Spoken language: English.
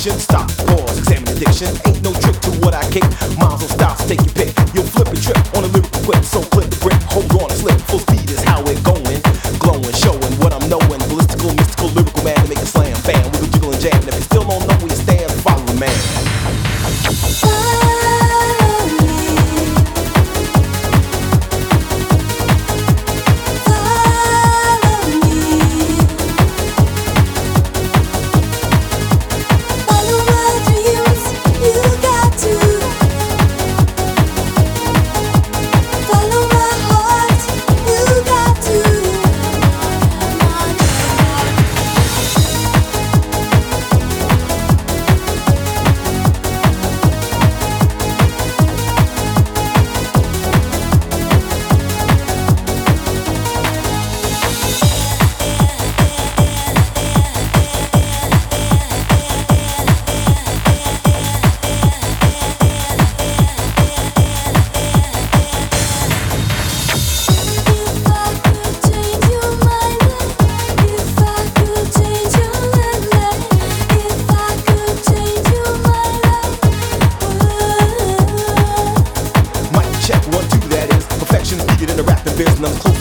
fiction. Stop, pause, examine addiction. Ain't no trick to what I kick. Miles on styles, take your pick. You'll flip and trip on a lyrical whip. So clip the grip, hold on and slip. Full speed is how it going. Glowing, showing what I'm knowing. Ballistical, mystical, lyrical man to make a slam. Bam, wiggle, jiggle, and jam. And if you still don't know where you stand, follow the man. Check 1, 2, that is perfection. Beat it in the rapping business.